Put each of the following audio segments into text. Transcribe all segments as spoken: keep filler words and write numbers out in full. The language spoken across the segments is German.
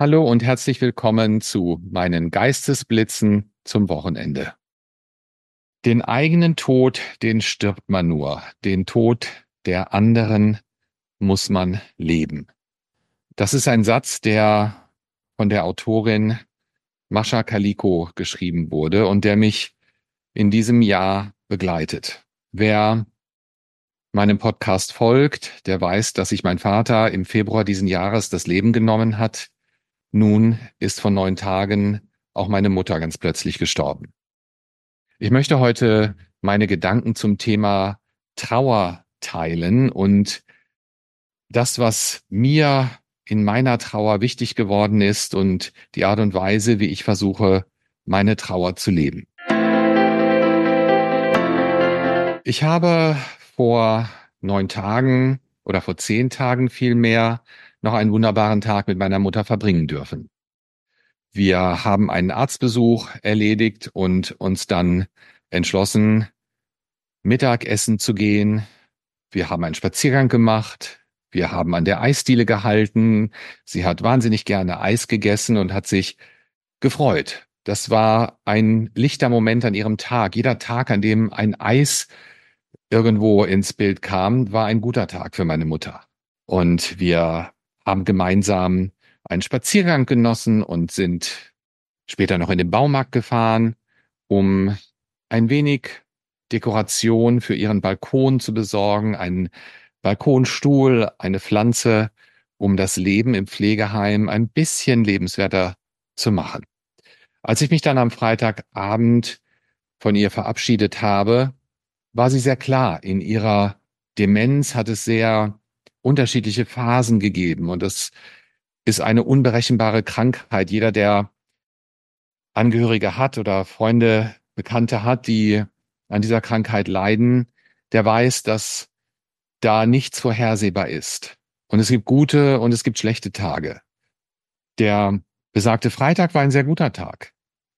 Hallo und herzlich willkommen zu meinen Geistesblitzen zum Wochenende. Den eigenen Tod, den stirbt man nur. Den Tod der anderen muss man leben. Das ist ein Satz, der von der Autorin Mascha Kalikow geschrieben wurde und der mich in diesem Jahr begleitet. Wer meinem Podcast folgt, der weiß, dass sich mein Vater im Februar diesen Jahres das Leben genommen hat. Nun ist vor neun Tagen auch meine Mutter ganz plötzlich gestorben. Ich möchte heute meine Gedanken zum Thema Trauer teilen und das, was mir in meiner Trauer wichtig geworden ist und die Art und Weise, wie ich versuche, meine Trauer zu leben. Ich habe vor neun Tagen oder vor zehn Tagen vielmehr noch einen wunderbaren Tag mit meiner Mutter verbringen dürfen. Wir haben einen Arztbesuch erledigt und uns dann entschlossen, Mittagessen zu gehen. Wir haben einen Spaziergang gemacht. Wir haben an der Eisdiele gehalten. Sie hat wahnsinnig gerne Eis gegessen und hat sich gefreut. Das war ein lichter Moment an ihrem Tag. Jeder Tag, an dem ein Eis irgendwo ins Bild kam, war ein guter Tag für meine Mutter. Und wir haben gemeinsam einen Spaziergang genossen und sind später noch in den Baumarkt gefahren, um ein wenig Dekoration für ihren Balkon zu besorgen, einen Balkonstuhl, eine Pflanze, um das Leben im Pflegeheim ein bisschen lebenswerter zu machen. Als ich mich dann am Freitagabend von ihr verabschiedet habe, war sie sehr klar. In ihrer Demenz hat es sehr unterschiedliche Phasen gegeben und es ist eine unberechenbare Krankheit. Jeder, der Angehörige hat oder Freunde, Bekannte hat, die an dieser Krankheit leiden, der weiß, dass da nichts vorhersehbar ist. Und es gibt gute und es gibt schlechte Tage. Der besagte Freitag war ein sehr guter Tag.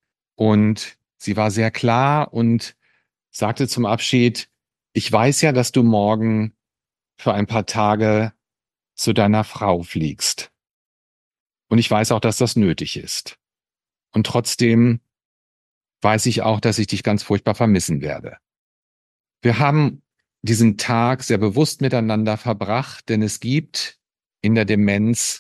Und sie war sehr klar und sagte zum Abschied, ich weiß ja, dass du morgen für ein paar Tage zu deiner Frau fliegst. Und ich weiß auch, dass das nötig ist. Und trotzdem weiß ich auch, dass ich dich ganz furchtbar vermissen werde. Wir haben diesen Tag sehr bewusst miteinander verbracht, denn es gibt in der Demenz,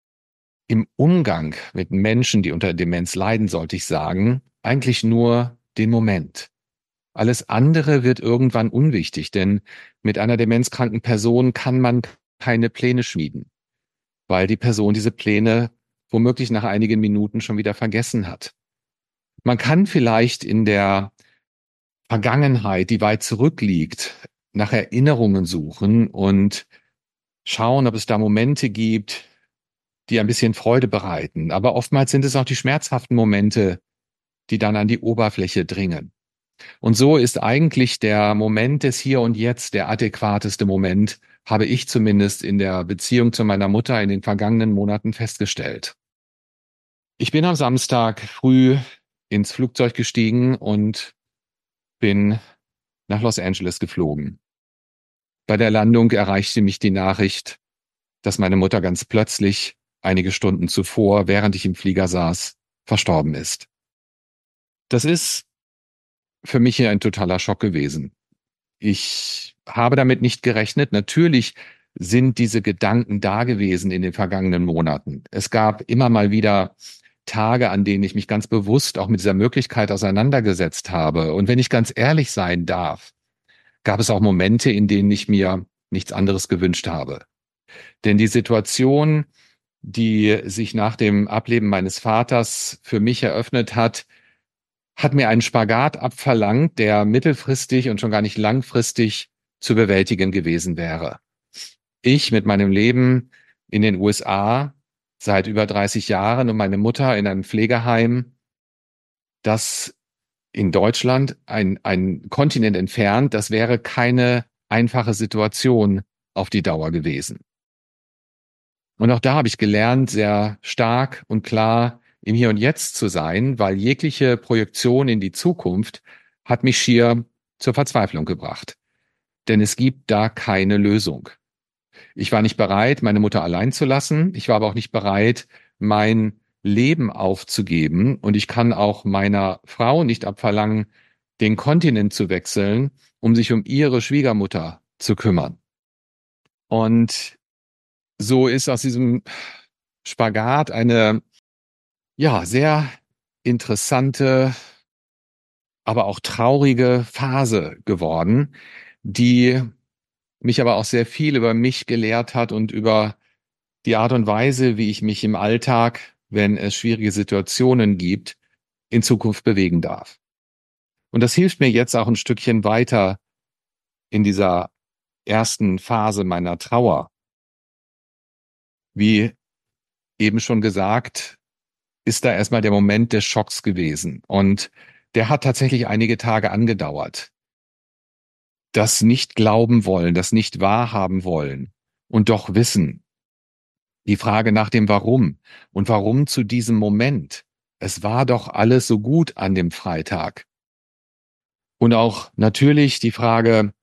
im Umgang mit Menschen, die unter Demenz leiden, sollte ich sagen, eigentlich nur den Moment. Alles andere wird irgendwann unwichtig, denn mit einer demenzkranken Person kann man keine Pläne schmieden, weil die Person diese Pläne womöglich nach einigen Minuten schon wieder vergessen hat. Man kann vielleicht in der Vergangenheit, die weit zurückliegt, nach Erinnerungen suchen und schauen, ob es da Momente gibt, die ein bisschen Freude bereiten. Aber oftmals sind es auch die schmerzhaften Momente, die dann an die Oberfläche dringen. Und so ist eigentlich der Moment des Hier und Jetzt der adäquateste Moment, habe ich zumindest in der Beziehung zu meiner Mutter in den vergangenen Monaten festgestellt. Ich bin am Samstag früh ins Flugzeug gestiegen und bin nach Los Angeles geflogen. Bei der Landung erreichte mich die Nachricht, dass meine Mutter ganz plötzlich einige Stunden zuvor, während ich im Flieger saß, verstorben ist. Das ist für mich hier ein totaler Schock gewesen. Ich habe damit nicht gerechnet. Natürlich sind diese Gedanken da gewesen in den vergangenen Monaten. Es gab immer mal wieder Tage, an denen ich mich ganz bewusst auch mit dieser Möglichkeit auseinandergesetzt habe. Und wenn ich ganz ehrlich sein darf, gab es auch Momente, in denen ich mir nichts anderes gewünscht habe. Denn die Situation, die sich nach dem Ableben meines Vaters für mich eröffnet hat, hat mir einen Spagat abverlangt, der mittelfristig und schon gar nicht langfristig zu bewältigen gewesen wäre. Ich mit meinem Leben in den U S A seit über dreißig Jahren und meine Mutter in einem Pflegeheim, das in Deutschland, ein, ein Kontinent entfernt, das wäre keine einfache Situation auf die Dauer gewesen. Und auch da habe ich gelernt, sehr stark und klar im Hier und Jetzt zu sein, weil jegliche Projektion in die Zukunft hat mich schier zur Verzweiflung gebracht. Denn es gibt da keine Lösung. Ich war nicht bereit, meine Mutter allein zu lassen. Ich war aber auch nicht bereit, mein Leben aufzugeben und ich kann auch meiner Frau nicht abverlangen, den Kontinent zu wechseln, um sich um ihre Schwiegermutter zu kümmern. Und so ist aus diesem Spagat eine, ja, sehr interessante, aber auch traurige Phase geworden, die mich aber auch sehr viel über mich gelehrt hat und über die Art und Weise, wie ich mich im Alltag, wenn es schwierige Situationen gibt, in Zukunft bewegen darf. Und das hilft mir jetzt auch ein Stückchen weiter in dieser ersten Phase meiner Trauer. Wie eben schon gesagt, ist da erstmal der Moment des Schocks gewesen. Und der hat tatsächlich einige Tage angedauert. Das nicht glauben wollen, das nicht wahrhaben wollen und doch wissen. Die Frage nach dem Warum und warum zu diesem Moment. Es war doch alles so gut an dem Freitag. Und auch natürlich die Frage,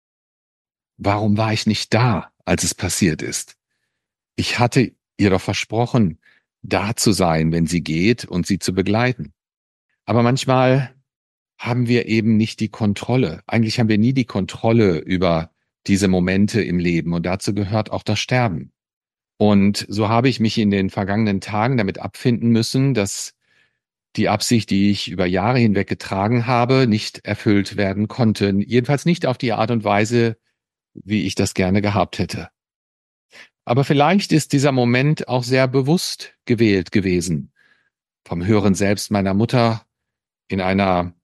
warum war ich nicht da, als es passiert ist? Ich hatte ihr doch versprochen, da zu sein, wenn sie geht und sie zu begleiten. Aber manchmal haben wir eben nicht die Kontrolle. Eigentlich haben wir nie die Kontrolle über diese Momente im Leben und dazu gehört auch das Sterben. Und so habe ich mich in den vergangenen Tagen damit abfinden müssen, dass die Absicht, die ich über Jahre hinweg getragen habe, nicht erfüllt werden konnte. Jedenfalls nicht auf die Art und Weise, wie ich das gerne gehabt hätte. Aber vielleicht ist dieser Moment auch sehr bewusst gewählt gewesen. Vom höheren Selbst meiner Mutter in einer,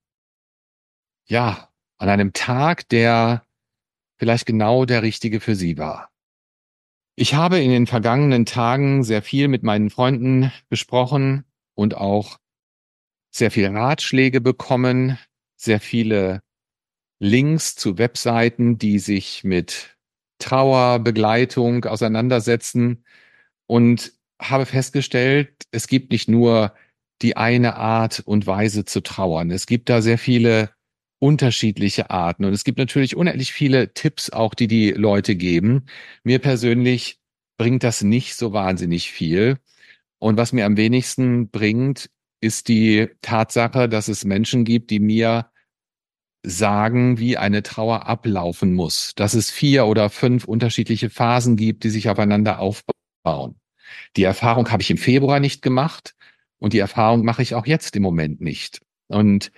ja, an einem Tag, der vielleicht genau der richtige für sie war. Ich habe in den vergangenen Tagen sehr viel mit meinen Freunden besprochen und auch sehr viele Ratschläge bekommen, sehr viele Links zu Webseiten, die sich mit Trauerbegleitung auseinandersetzen und habe festgestellt, es gibt nicht nur die eine Art und Weise zu trauern. Es gibt da sehr viele unterschiedliche Arten und es gibt natürlich unendlich viele Tipps auch, die die Leute geben. Mir persönlich bringt das nicht so wahnsinnig viel. Und was mir am wenigsten bringt, ist die Tatsache, dass es Menschen gibt, die mir sagen, wie eine Trauer ablaufen muss, dass es vier oder fünf unterschiedliche Phasen gibt, die sich aufeinander aufbauen. Die Erfahrung habe ich im Februar nicht gemacht und die Erfahrung mache ich auch jetzt im Moment nicht. Und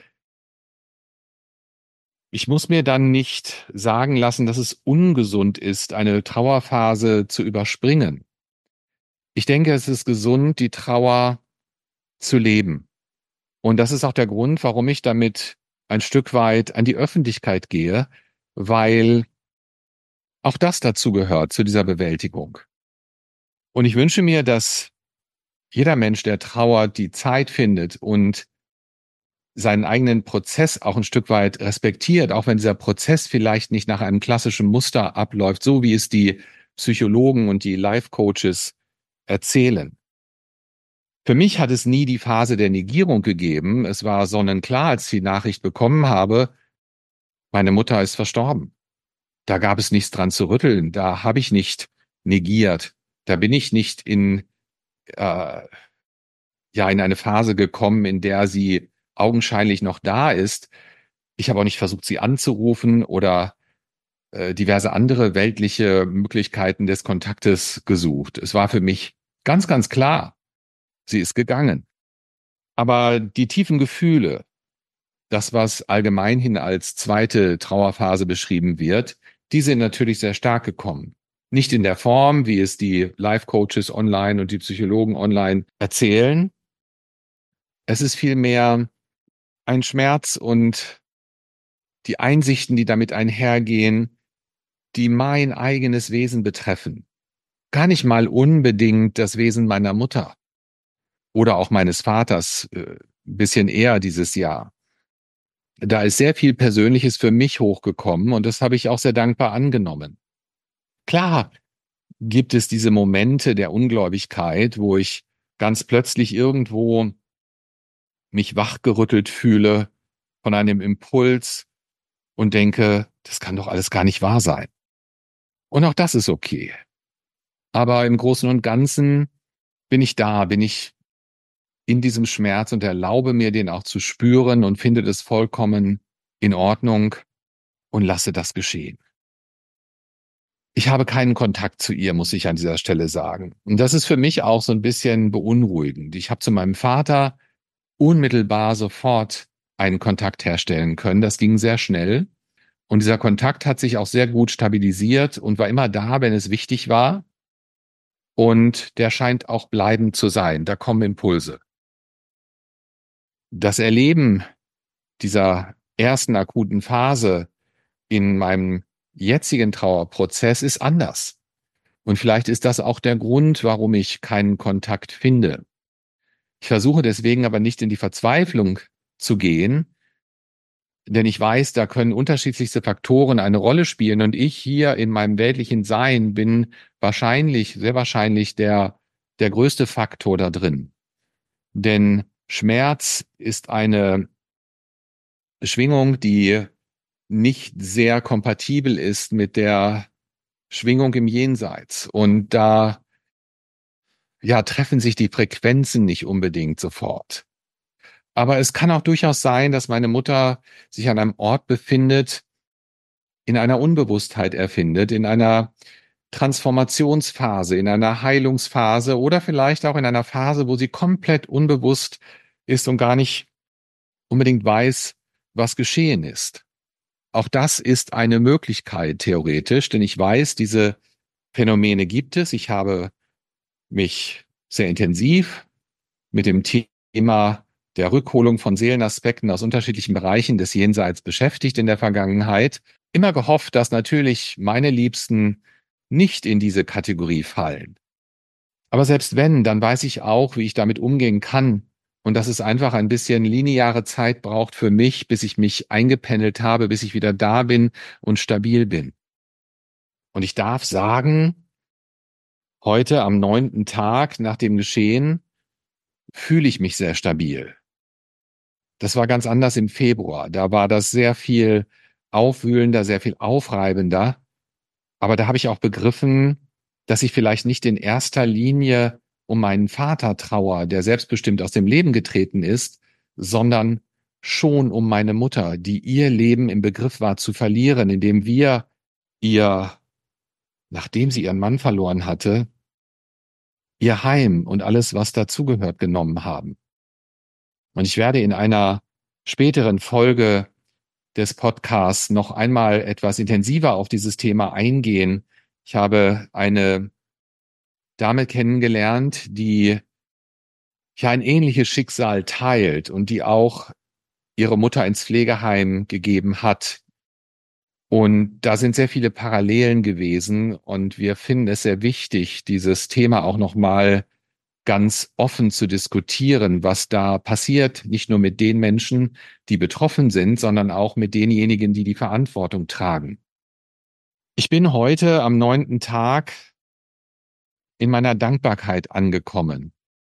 ich muss mir dann nicht sagen lassen, dass es ungesund ist, eine Trauerphase zu überspringen. Ich denke, es ist gesund, die Trauer zu leben. Und das ist auch der Grund, warum ich damit ein Stück weit an die Öffentlichkeit gehe, weil auch das dazu gehört, zu dieser Bewältigung. Und ich wünsche mir, dass jeder Mensch, der trauert, die Zeit findet und seinen eigenen Prozess auch ein Stück weit respektiert, auch wenn dieser Prozess vielleicht nicht nach einem klassischen Muster abläuft, so wie es die Psychologen und die Life-Coaches erzählen. Für mich hat es nie die Phase der Negierung gegeben. Es war sonnenklar, als ich die Nachricht bekommen habe, meine Mutter ist verstorben. Da gab es nichts dran zu rütteln. Da habe ich nicht negiert. Da bin ich nicht in, äh, ja, in eine Phase gekommen, in der sie augenscheinlich noch da ist. Ich habe auch nicht versucht, sie anzurufen oder äh, diverse andere weltliche Möglichkeiten des Kontaktes gesucht. Es war für mich ganz, ganz klar, sie ist gegangen. Aber die tiefen Gefühle, das, was allgemeinhin als zweite Trauerphase beschrieben wird, die sind natürlich sehr stark gekommen. Nicht in der Form, wie es die Life-Coaches online und die Psychologen online erzählen. Es ist vielmehr ein Schmerz und die Einsichten, die damit einhergehen, die mein eigenes Wesen betreffen. Gar nicht mal unbedingt das Wesen meiner Mutter oder auch meines Vaters, äh, ein bisschen eher dieses Jahr. Da ist sehr viel Persönliches für mich hochgekommen und das habe ich auch sehr dankbar angenommen. Klar gibt es diese Momente der Ungläubigkeit, wo ich ganz plötzlich irgendwo mich wachgerüttelt fühle von einem Impuls und denke, das kann doch alles gar nicht wahr sein. Und auch das ist okay. Aber im Großen und Ganzen bin ich da, bin ich in diesem Schmerz und erlaube mir, den auch zu spüren und finde das vollkommen in Ordnung und lasse das geschehen. Ich habe keinen Kontakt zu ihr, muss ich an dieser Stelle sagen. Und das ist für mich auch so ein bisschen beunruhigend. Ich habe zu meinem Vater unmittelbar sofort einen Kontakt herstellen können. Das ging sehr schnell. Und dieser Kontakt hat sich auch sehr gut stabilisiert und war immer da, wenn es wichtig war. Und der scheint auch bleibend zu sein. Da kommen Impulse. Das Erleben dieser ersten akuten Phase in meinem jetzigen Trauerprozess ist anders. Und vielleicht ist das auch der Grund, warum ich keinen Kontakt finde. Ich versuche deswegen aber nicht in die Verzweiflung zu gehen, denn ich weiß, da können unterschiedlichste Faktoren eine Rolle spielen und ich hier in meinem weltlichen Sein bin wahrscheinlich, sehr wahrscheinlich der, der größte Faktor da drin. Denn Schmerz ist eine Schwingung, die nicht sehr kompatibel ist mit der Schwingung im Jenseits. Und da, ja, treffen sich die Frequenzen nicht unbedingt sofort. Aber es kann auch durchaus sein, dass meine Mutter sich an einem Ort befindet, in einer Unbewusstheit erfindet, in einer Transformationsphase, in einer Heilungsphase oder vielleicht auch in einer Phase, wo sie komplett unbewusst ist und gar nicht unbedingt weiß, was geschehen ist. Auch das ist eine Möglichkeit theoretisch, denn ich weiß, diese Phänomene gibt es. Ich habe mich sehr intensiv mit dem Thema der Rückholung von Seelenaspekten aus unterschiedlichen Bereichen des Jenseits beschäftigt in der Vergangenheit. Immer gehofft, dass natürlich meine Liebsten nicht in diese Kategorie fallen. Aber selbst wenn, dann weiß ich auch, wie ich damit umgehen kann und dass es einfach ein bisschen lineare Zeit braucht für mich, bis ich mich eingependelt habe, bis ich wieder da bin und stabil bin. Und ich darf sagen, heute am neunten Tag nach dem Geschehen fühle ich mich sehr stabil. Das war ganz anders im Februar. Da war das sehr viel aufwühlender, sehr viel aufreibender. Aber da habe ich auch begriffen, dass ich vielleicht nicht in erster Linie um meinen Vater trauer, der selbstbestimmt aus dem Leben getreten ist, sondern schon um meine Mutter, die ihr Leben im Begriff war zu verlieren, indem wir ihr, nachdem sie ihren Mann verloren hatte, ihr Heim und alles, was dazugehört, genommen haben. Und ich werde in einer späteren Folge des Podcasts noch einmal etwas intensiver auf dieses Thema eingehen. Ich habe eine Dame kennengelernt, die ja ein ähnliches Schicksal teilt und die auch ihre Mutter ins Pflegeheim gegeben hat. Und da sind sehr viele Parallelen gewesen und wir finden es sehr wichtig, dieses Thema auch noch mal ganz offen zu diskutieren, was da passiert, nicht nur mit den Menschen, die betroffen sind, sondern auch mit denjenigen, die die Verantwortung tragen. Ich bin heute am neunten Tag in meiner Dankbarkeit angekommen.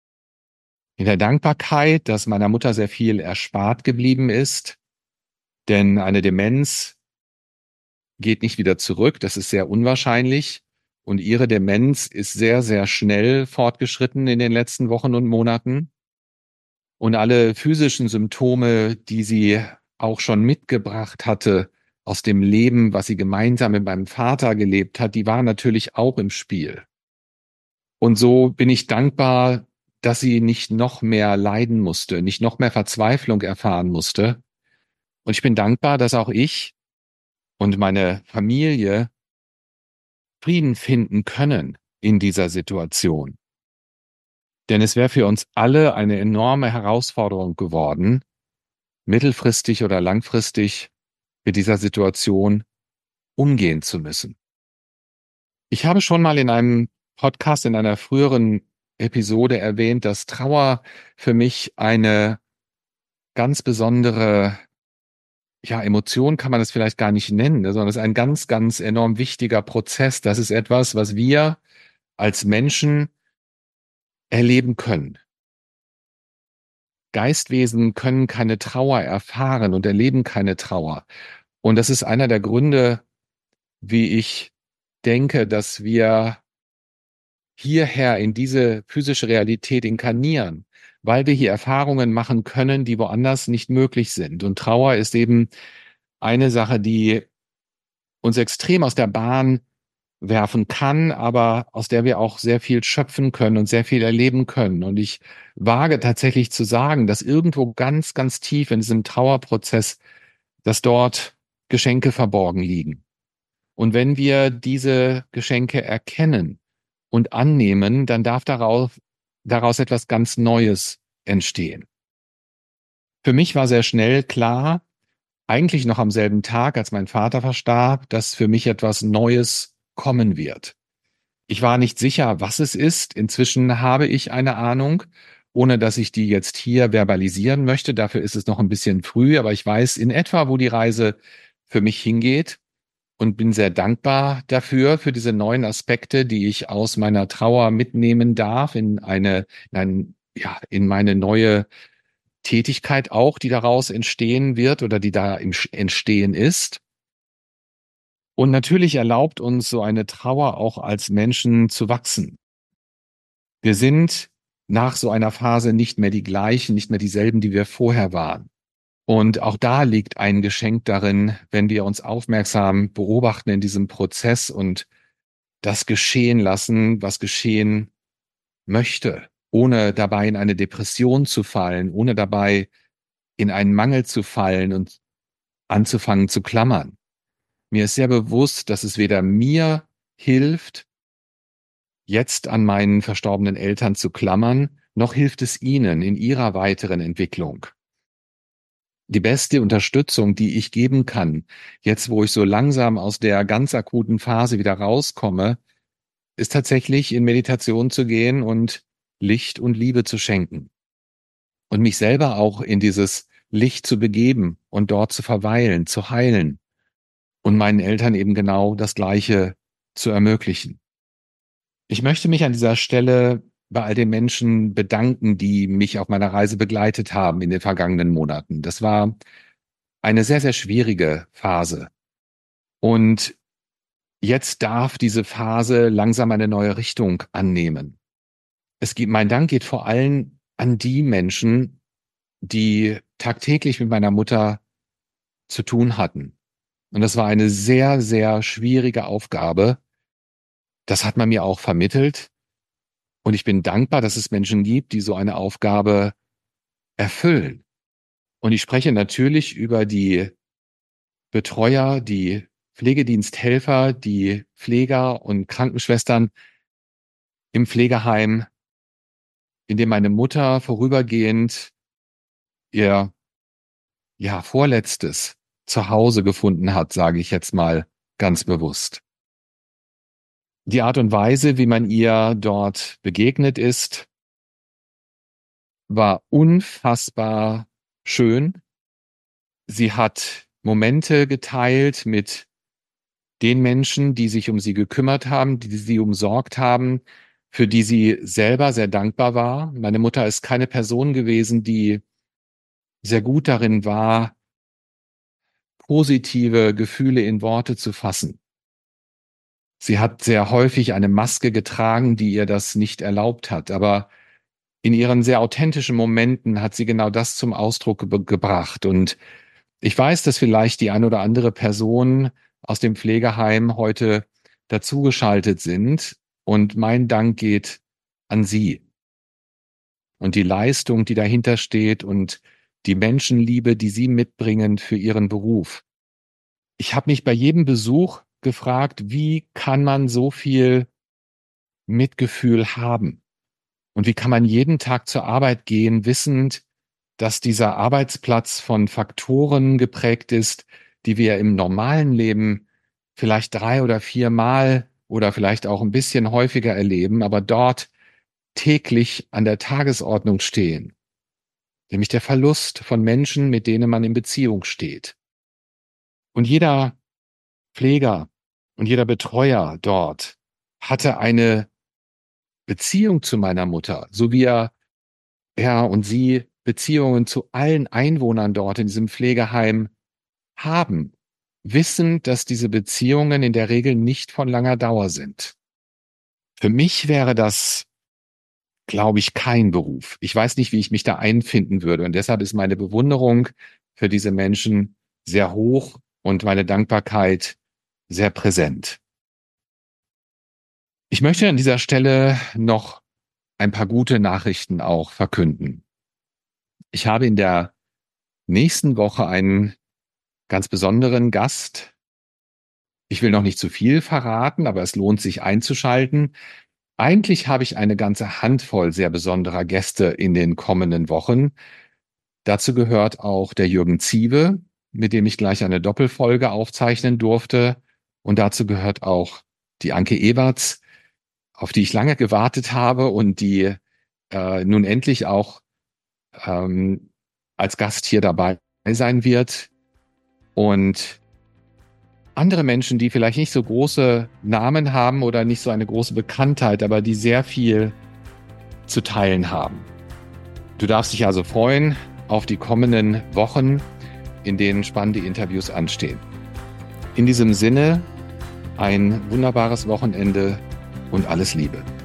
In der Dankbarkeit, dass meiner Mutter sehr viel erspart geblieben ist, denn eine Demenz geht nicht wieder zurück, das ist sehr unwahrscheinlich. Und ihre Demenz ist sehr, sehr schnell fortgeschritten in den letzten Wochen und Monaten. Und alle physischen Symptome, die sie auch schon mitgebracht hatte aus dem Leben, was sie gemeinsam mit meinem Vater gelebt hat, die waren natürlich auch im Spiel. Und so bin ich dankbar, dass sie nicht noch mehr leiden musste, nicht noch mehr Verzweiflung erfahren musste. Und ich bin dankbar, dass auch ich und meine Familie Frieden finden können in dieser Situation. Denn es wäre für uns alle eine enorme Herausforderung geworden, mittelfristig oder langfristig mit dieser Situation umgehen zu müssen. Ich habe schon mal in einem Podcast, in einer früheren Episode erwähnt, dass Trauer für mich eine ganz besondere, ja, Emotion kann man es vielleicht gar nicht nennen, sondern es ist ein ganz, ganz enorm wichtiger Prozess. Das ist etwas, was wir als Menschen erleben können. Geistwesen können keine Trauer erfahren und erleben keine Trauer. Und das ist einer der Gründe, wie ich denke, dass wir hierher in diese physische Realität inkarnieren, weil wir hier Erfahrungen machen können, die woanders nicht möglich sind. Und Trauer ist eben eine Sache, die uns extrem aus der Bahn werfen kann, aber aus der wir auch sehr viel schöpfen können und sehr viel erleben können. Und ich wage tatsächlich zu sagen, dass irgendwo ganz, ganz tief in diesem Trauerprozess, dass dort Geschenke verborgen liegen. Und wenn wir diese Geschenke erkennen und annehmen, dann darf darauf, daraus etwas ganz Neues entstehen. Für mich war sehr schnell klar, eigentlich noch am selben Tag, als mein Vater verstarb, dass für mich etwas Neues kommen wird. Ich war nicht sicher, was es ist. Inzwischen habe ich eine Ahnung, ohne dass ich die jetzt hier verbalisieren möchte. Dafür ist es noch ein bisschen früh, aber ich weiß in etwa, wo die Reise für mich hingeht und bin sehr dankbar dafür, für diese neuen Aspekte, die ich aus meiner Trauer mitnehmen darf in eine, in ein, ja, in meine neue Tätigkeit auch, die daraus entstehen wird oder die da im Entstehen ist. Und natürlich erlaubt uns so eine Trauer auch als Menschen zu wachsen. Wir sind nach so einer Phase nicht mehr die gleichen, nicht mehr dieselben, die wir vorher waren. Und auch da liegt ein Geschenk darin, wenn wir uns aufmerksam beobachten in diesem Prozess und das geschehen lassen, was geschehen möchte, ohne dabei in eine Depression zu fallen, ohne dabei in einen Mangel zu fallen und anzufangen zu klammern. Mir ist sehr bewusst, dass es weder mir hilft, jetzt an meinen verstorbenen Eltern zu klammern, noch hilft es ihnen in ihrer weiteren Entwicklung. Die beste Unterstützung, die ich geben kann, jetzt wo ich so langsam aus der ganz akuten Phase wieder rauskomme, ist tatsächlich in Meditation zu gehen und Licht und Liebe zu schenken. Und mich selber auch in dieses Licht zu begeben und dort zu verweilen, zu heilen und meinen Eltern eben genau das Gleiche zu ermöglichen. Ich möchte mich an dieser Stelle bei all den Menschen bedanken, die mich auf meiner Reise begleitet haben in den vergangenen Monaten. Das war eine sehr, sehr schwierige Phase. Und jetzt darf diese Phase langsam eine neue Richtung annehmen. Es gibt, mein Dank geht vor allem an die Menschen, die tagtäglich mit meiner Mutter zu tun hatten. Und das war eine sehr, sehr schwierige Aufgabe. Das hat man mir auch vermittelt. Und ich bin dankbar, dass es Menschen gibt, die so eine Aufgabe erfüllen. Und ich spreche natürlich über die Betreuer, die Pflegediensthelfer, die Pfleger und Krankenschwestern im Pflegeheim, in dem meine Mutter vorübergehend ihr, ja, vorletztes Zuhause gefunden hat, sage ich jetzt mal ganz bewusst. Die Art und Weise, wie man ihr dort begegnet ist, war unfassbar schön. Sie hat Momente geteilt mit den Menschen, die sich um sie gekümmert haben, die sie umsorgt haben, für die sie selber sehr dankbar war. Meine Mutter ist keine Person gewesen, die sehr gut darin war, positive Gefühle in Worte zu fassen. Sie hat sehr häufig eine Maske getragen, die ihr das nicht erlaubt hat, aber in ihren sehr authentischen Momenten hat sie genau das zum Ausdruck ge- gebracht. Und ich weiß, dass vielleicht die ein oder andere Person aus dem Pflegeheim heute dazugeschaltet sind und mein Dank geht an Sie und die Leistung, die dahinter steht und die Menschenliebe, die Sie mitbringen für Ihren Beruf. Ich habe mich bei jedem Besuch gefragt, wie kann man so viel Mitgefühl haben? Und wie kann man jeden Tag zur Arbeit gehen, wissend, dass dieser Arbeitsplatz von Faktoren geprägt ist, die wir im normalen Leben vielleicht drei oder viermal oder vielleicht auch ein bisschen häufiger erleben, aber dort täglich an der Tagesordnung stehen, nämlich der Verlust von Menschen, mit denen man in Beziehung steht. Und jeder Pfleger und jeder Betreuer dort hatte eine Beziehung zu meiner Mutter, so wie er, er und sie Beziehungen zu allen Einwohnern dort in diesem Pflegeheim haben, wissen, dass diese Beziehungen in der Regel nicht von langer Dauer sind. Für mich wäre das, glaube ich, kein Beruf. Ich weiß nicht, wie ich mich da einfinden würde. Und deshalb ist meine Bewunderung für diese Menschen sehr hoch und meine Dankbarkeit sehr präsent. Ich möchte an dieser Stelle noch ein paar gute Nachrichten auch verkünden. Ich habe in der nächsten Woche einen ganz besonderen Gast. Ich will noch nicht zu viel verraten, aber es lohnt sich einzuschalten. Eigentlich habe ich eine ganze Handvoll sehr besonderer Gäste in den kommenden Wochen. Dazu gehört auch der Jürgen Ziewe, mit dem ich gleich eine Doppelfolge aufzeichnen durfte. Und dazu gehört auch die Anke Eberts, auf die ich lange gewartet habe und die äh, nun endlich auch ähm, als Gast hier dabei sein wird. Und andere Menschen, die vielleicht nicht so große Namen haben oder nicht so eine große Bekanntheit, aber die sehr viel zu teilen haben. Du darfst dich also freuen auf die kommenden Wochen, in denen spannende Interviews anstehen. In diesem Sinne, ein wunderbares Wochenende und alles Liebe.